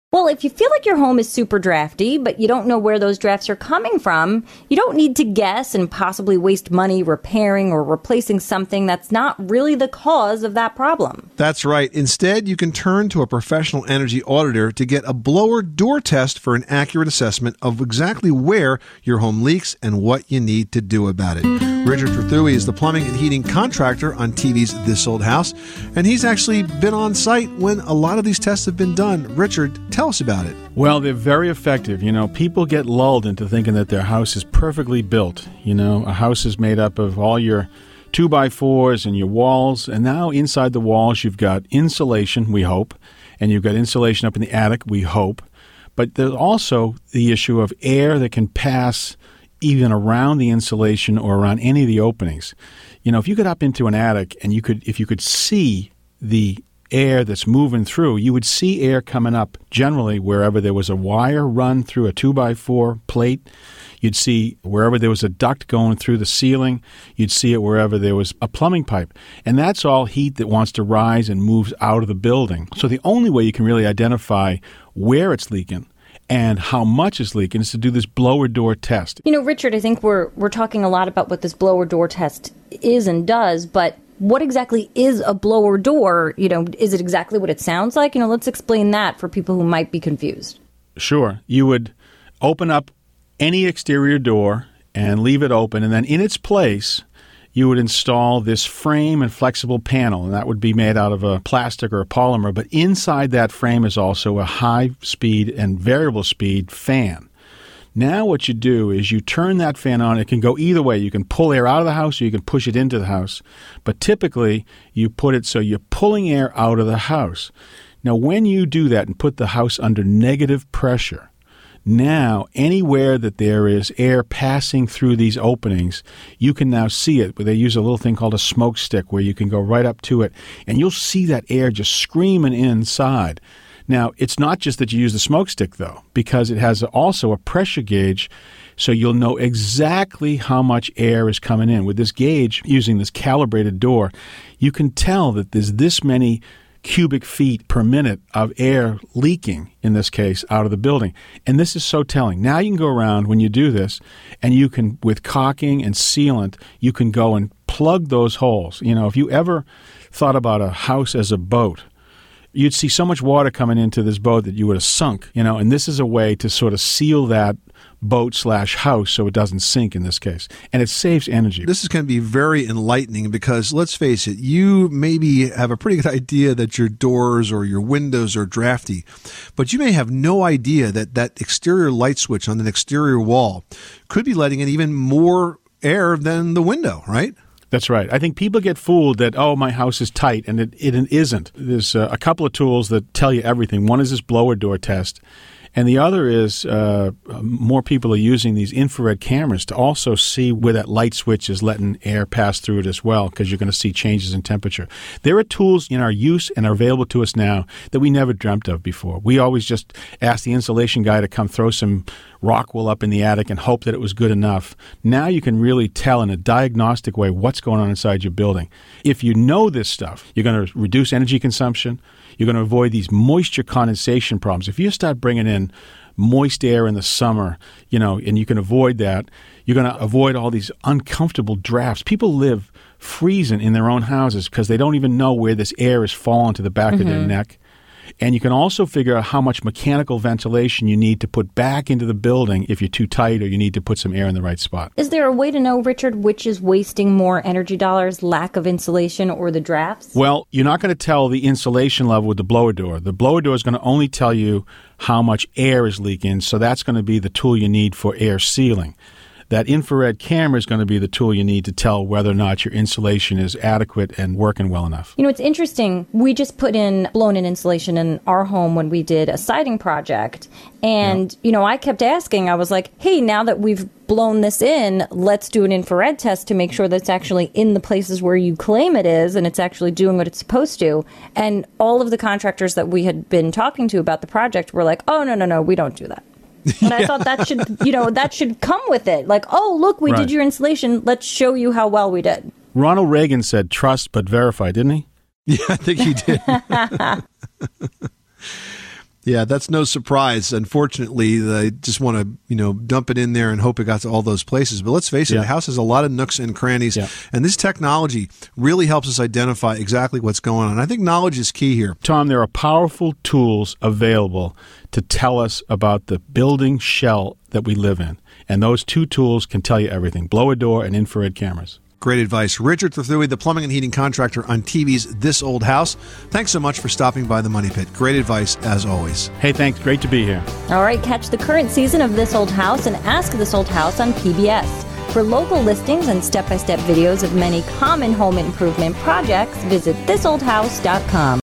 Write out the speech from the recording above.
Well, if you feel like your home is super drafty, but you don't know where those drafts are coming from, you don't need to guess and possibly waste money repairing or replacing something that's not really the cause of that problem. That's right. Instead, you can turn to a professional energy auditor to get a blower door test for an accurate assessment of exactly where your home leaks and what you need to do about it. Richard Trethewey is the plumbing and heating contractor on TV's This Old House, and he's actually been on site when a lot of these tests have been done. Richard, tell us about it. Well, they're very effective. People get lulled into thinking that their house is perfectly built. A house is made up of all your 2x4s and your walls, and now inside the walls you've got insulation, we hope, and you've got insulation up in the attic, we hope. But there's also the issue of air that can pass even around the insulation or around any of the openings. If you get up into an attic and if you could see the air that's moving through, you would see air coming up generally wherever there was a wire run through a 2x4 plate. You'd see wherever there was a duct going through the ceiling. You'd see it wherever there was a plumbing pipe. And that's all heat that wants to rise and moves out of the building. So the only way you can really identify where it's leaking and how much is leaking is to do this blower door test. Richard, I think we're talking a lot about what this blower door test is and does, but what exactly is a blower door? Is it exactly what it sounds like? Let's explain that for people who might be confused. Sure. You would open up any exterior door and leave it open, and then in its place, you would install this frame and flexible panel, and that would be made out of a plastic or a polymer. But inside that frame is also a high-speed and variable-speed fan. Now what you do is you turn that fan on. It can go either way. You can pull air out of the house or you can push it into the house. But typically, you put it so you're pulling air out of the house. Now, when you do that and put the house under negative pressure, now anywhere that there is air passing through these openings, you can now see it. They use a little thing called a smoke stick where you can go right up to it, and you'll see that air just screaming inside. Now, it's not just that you use the smoke stick, though, because it has also a pressure gauge, so you'll know exactly how much air is coming in. With this gauge, using this calibrated door, you can tell that there's this many cubic feet per minute of air leaking, in this case, out of the building. And this is so telling. Now you can go around when you do this, and you can, with caulking and sealant, you can go and plug those holes. If you ever thought about a house as a boat, you'd see so much water coming into this boat that you would have sunk, and this is a way to sort of seal that boat/house so it doesn't sink in this case. And it saves energy. This is going to be very enlightening because, let's face it, you maybe have a pretty good idea that your doors or your windows are drafty, but you may have no idea that that exterior light switch on an exterior wall could be letting in even more air than the window, right? That's right. I think people get fooled that, my house is tight, and it isn't. There's a couple of tools that tell you everything. One is this blower door test, and the other is more people are using these infrared cameras to also see where that light switch is letting air pass through it as well, because you're going to see changes in temperature. There are tools in our use and are available to us now that we never dreamt of before. We always just asked the insulation guy to come throw some rock wool up in the attic and hope that it was good enough. Now you can really tell in a diagnostic way what's going on inside your building. If you know this stuff, you're going to reduce energy consumption. You're going to avoid these moisture condensation problems. If you start bringing in moist air in the summer, and you can avoid that, you're going to avoid all these uncomfortable drafts. People live freezing in their own houses because they don't even know where this air is falling to the back of their neck. And you can also figure out how much mechanical ventilation you need to put back into the building if you're too tight or you need to put some air in the right spot. Is there a way to know, Richard, which is wasting more energy dollars, lack of insulation or the drafts? Well, you're not going to tell the insulation level with the blower door. The blower door is going to only tell you how much air is leaking, so that's going to be the tool you need for air sealing. That infrared camera is going to be the tool you need to tell whether or not your insulation is adequate and working well enough. It's interesting. We just put in blown-in insulation in our home when we did a siding project. And, I kept asking, I was like, hey, now that we've blown this in, let's do an infrared test to make sure that it's actually in the places where you claim it is and it's actually doing what it's supposed to. And all of the contractors that we had been talking to about the project were like, oh, no, we don't do that. And I thought that should, that should come with it. Like, oh, look, we did your insulation. Let's show you how well we did. Ronald Reagan said, trust but verify, didn't he? Yeah, I think he did. Yeah, that's no surprise. Unfortunately, they just want to, dump it in there and hope it got to all those places. But let's face it, the house has a lot of nooks and crannies, and this technology really helps us identify exactly what's going on. I think knowledge is key here. Tom, there are powerful tools available to tell us about the building shell that we live in, and those two tools can tell you everything: blower door and infrared cameras. Great advice. Richard Trethewey, the plumbing and heating contractor on TV's This Old House. Thanks so much for stopping by the Money Pit. Great advice, as always. Hey, thanks. Great to be here. All right, catch the current season of This Old House and Ask This Old House on PBS. For local listings and step-by-step videos of many common home improvement projects, visit thisoldhouse.com.